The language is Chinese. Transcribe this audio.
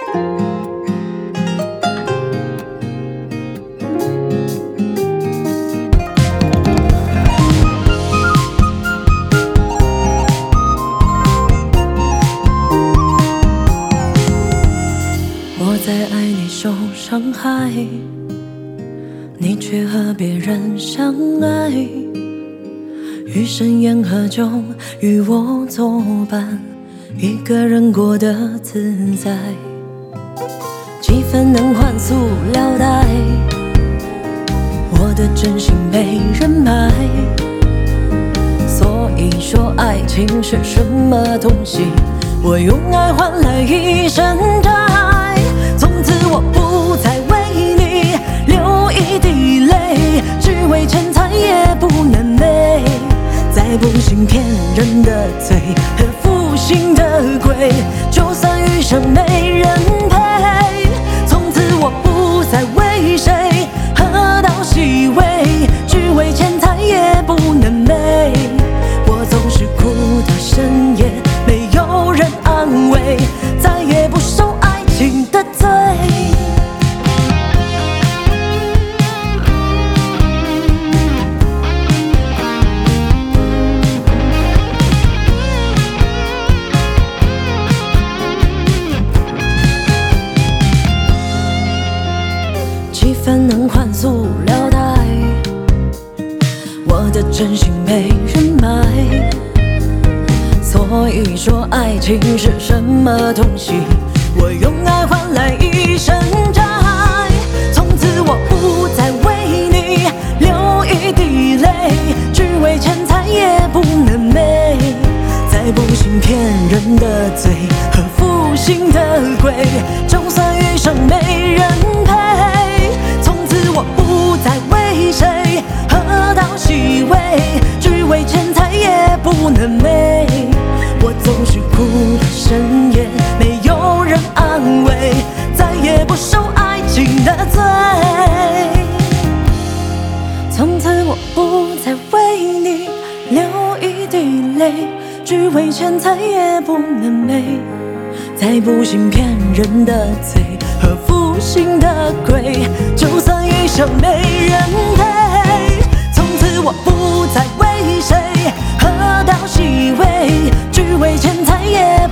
我在爱你受伤害，你却和别人相爱。余生烟和酒与我作伴，一个人过得自在。几分能换塑料袋，我的真心没人买。所以说爱情是什么东西？我用爱换来一生债。从此我不再为你流一滴泪，只为钱财也不能美。再不信骗人的嘴和负心的鬼，就算余生没人陪。从此我不再为谁喝到细微，只为钱财也不能美。我总是哭到深夜，没有人安慰，再也不受爱情的罪。几分能换塑料袋，我的真心没人买。所以说爱情是什么东西？我用爱换来一生债。从此我不再为你流一滴泪，只为钱财也不能美。再不信骗人的嘴和负心的鬼，就算余生没人陪。从此我不再为谁喝到细微，只为钱财也不能美。我总是哭到深夜，没有人安慰，再也不受爱情的罪。从此我不再为你流一滴泪，只为钱财也不能美。再不信骗人的嘴和负心的鬼，就算余生没人陪。从此我不再为谁喝到细微，只为钱财也